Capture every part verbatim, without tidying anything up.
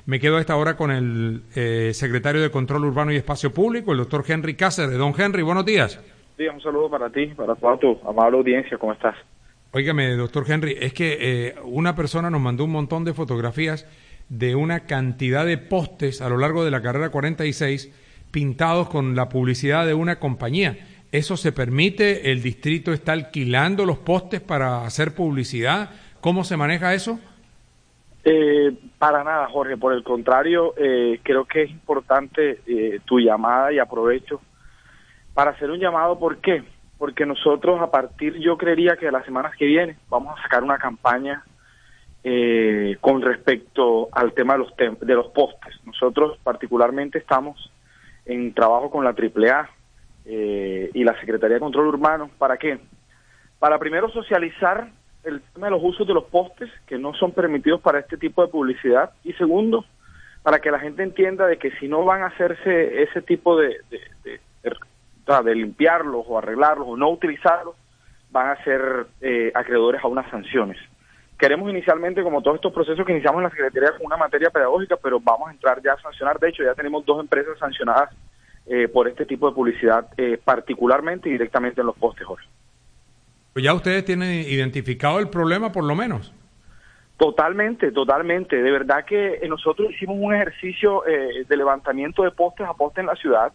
Me quedo a esta hora con el eh, secretario de Control Urbano y Espacio Público, el doctor Henry Cáceres. Don Henry, buenos días. Sí, un saludo para ti, para toda tu amable audiencia. ¿Cómo estás? Óigame, doctor Henry, es que eh, una persona nos mandó un montón de fotografías de una cantidad de postes a lo largo de la carrera cuarenta y seis pintados con la publicidad de una compañía. ¿Eso se permite? ¿El distrito está alquilando los postes para hacer publicidad? ¿Cómo se maneja eso? Eh, para nada, Jorge. Por el contrario, eh, creo que es importante eh, tu llamada y aprovecho para hacer un llamado. ¿Por qué? Porque nosotros a partir, yo creería que de las semanas que vienen, vamos a sacar una campaña eh, con respecto al tema de los, tem de los postes. Nosotros particularmente estamos en trabajo con la triple A eh, y la Secretaría de Control Urbano. ¿Para qué? Para primero socializar el tema de los usos de los postes que no son permitidos para este tipo de publicidad, y segundo, para que la gente entienda de que si no van a hacerse ese tipo de, de, de, de, de limpiarlos o arreglarlos o no utilizarlos, van a ser eh, acreedores a unas sanciones. Queremos inicialmente, como todos estos procesos que iniciamos en la Secretaría, con una materia pedagógica, pero vamos a entrar ya a sancionar. De hecho, ya tenemos dos empresas sancionadas eh, por este tipo de publicidad, eh, particularmente y directamente en los postes, Jorge. ¿Ya ustedes tienen identificado el problema, por lo menos? Totalmente, totalmente. De verdad que nosotros hicimos un ejercicio eh, de levantamiento de postes a postes en la ciudad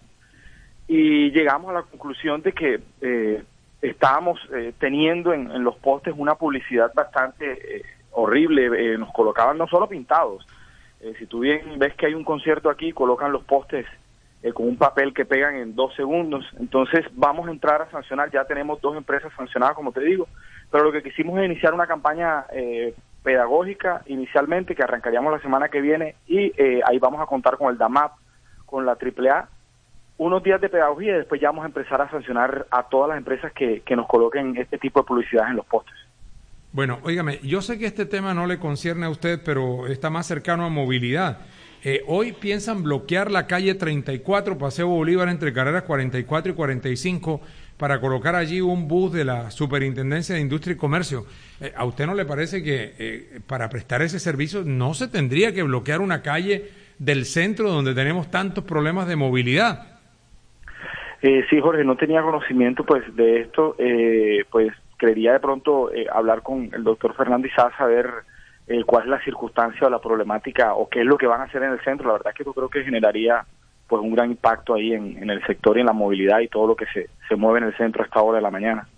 y llegamos a la conclusión de que eh, estábamos eh, teniendo en, en los postes una publicidad bastante eh, horrible. Eh, nos colocaban no solo pintados. Eh, si tú bien ves que hay un concierto aquí, colocan los postes Eh, con un papel que pegan en dos segundos. Entonces vamos a entrar a sancionar. Ya tenemos dos empresas sancionadas, como te digo, pero lo que quisimos es iniciar una campaña eh, pedagógica inicialmente, que arrancaríamos la semana que viene, y eh, ahí vamos a contar con el DAMAP, con la triple A, unos días de pedagogía, y después ya vamos a empezar a sancionar a todas las empresas que, que nos coloquen este tipo de publicidad en los postes. Bueno, óigame, yo sé que este tema no le concierne a usted, pero está más cercano a movilidad. Eh, hoy piensan bloquear la calle treinta y cuatro, Paseo Bolívar, entre carreras cuarenta y cuatro y cuarenta y cinco, para colocar allí un bus de la Superintendencia de Industria y Comercio. Eh, ¿A usted no le parece que eh, para prestar ese servicio no se tendría que bloquear una calle del centro donde tenemos tantos problemas de movilidad? Eh, sí, Jorge, no tenía conocimiento pues de esto. Eh, pues creería de pronto eh, hablar con el doctor Fernández Sá, saber Eh, cuál es la circunstancia o la problemática o qué es lo que van a hacer en el centro. La verdad es que yo creo que generaría pues un gran impacto ahí en, en el sector y en la movilidad y todo lo que se, se mueve en el centro a esta hora de la mañana.